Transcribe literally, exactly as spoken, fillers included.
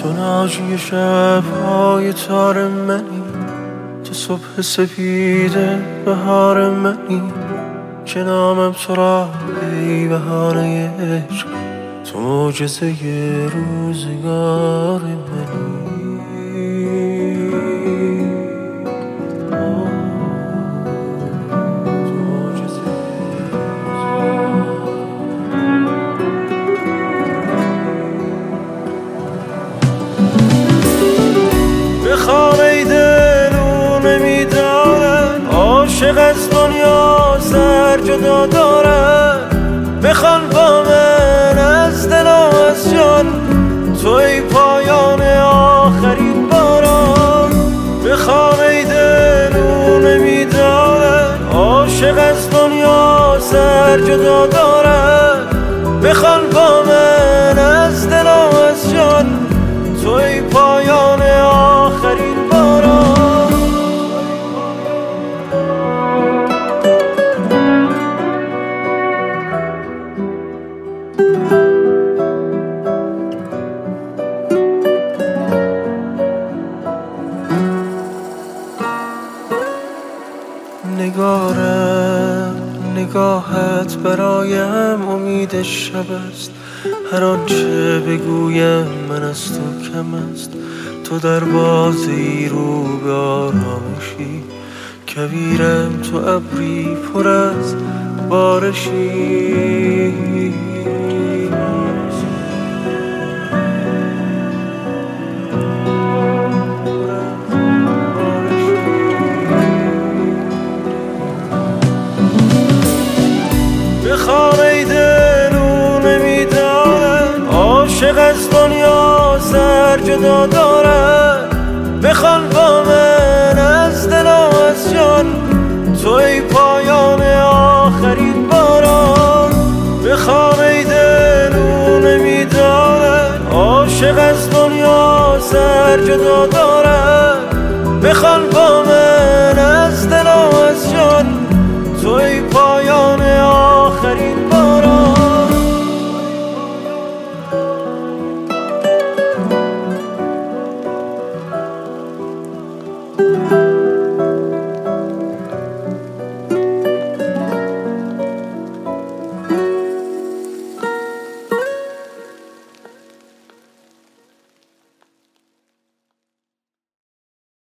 تو ناجی شبهای تار منی، تو صبح سپیده بهار منی که نامم تو را ای بهانه عشق، تو معجزه روزگار منی. بخوانه دلو نمیدارن، عاشق از دنیا سر جدا دارن. بخوان با من از دل و از جان، توی پایان آخرین باران. بخوانه دلو نمیدارن، عاشق از دنیا سر جدا دارن. بخوان با من از دل و از جان، توی پایان آخرین باران. نگارم نگاهت برایم امید شب است، هر آنچه بگویم من از تو کم است. تو در بازی رو به آرامشی، کویرم تو ابری پر از بارشی. بخوانه دلو نمیدارن، عاشق از دنیا سر جدا دارن. بخوان با من از دل و از جان، توی پایان آخرین باران. بخوانه دلو نمیدارن، عاشق از دنیا سر جدا دارن. بخوان با